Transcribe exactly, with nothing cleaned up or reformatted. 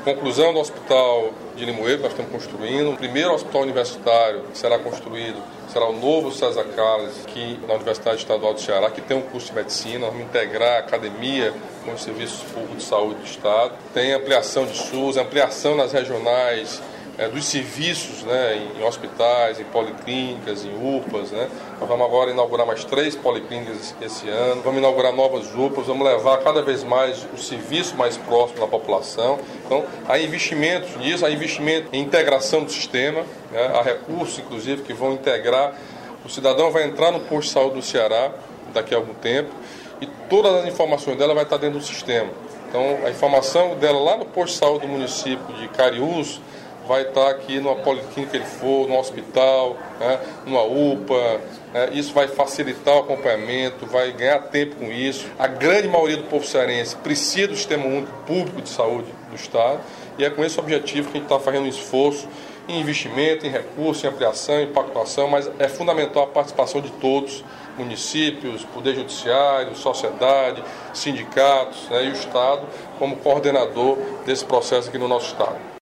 conclusão do hospital de Limoeiro, que nós estamos construindo. O primeiro hospital universitário que será construído será o novo César Carlos, que na Universidade Estadual do Ceará, que tem um curso de medicina. Nós vamos integrar a academia com os serviços públicos de saúde do Estado. Tem ampliação de SUS, ampliação nas regionais, É, dos serviços, né, em hospitais, em policlínicas, em U P As. Né? Nós vamos agora inaugurar mais três policlínicas esse ano, vamos inaugurar novas U P As, vamos levar cada vez mais o serviço mais próximo da população. Então, há investimentos nisso, há investimento em integração do sistema, né? Há recursos, inclusive, que vão integrar. O cidadão vai entrar no posto de saúde do Ceará daqui a algum tempo e todas as informações dela vai estar dentro do sistema. Então, a informação dela lá no posto de saúde do município de Cariús vai estar aqui numa policlínica que ele for, no hospital, né, numa U P A. Né, isso vai facilitar o acompanhamento, vai ganhar tempo com isso. A grande maioria do povo cearense precisa do Sistema Único Público de Saúde do Estado e é com esse objetivo que a gente está fazendo um esforço em investimento, em recursos, em ampliação, em pactuação, mas é fundamental a participação de todos, municípios, Poder Judiciário, sociedade, sindicatos, né, e o Estado como coordenador desse processo aqui no nosso Estado.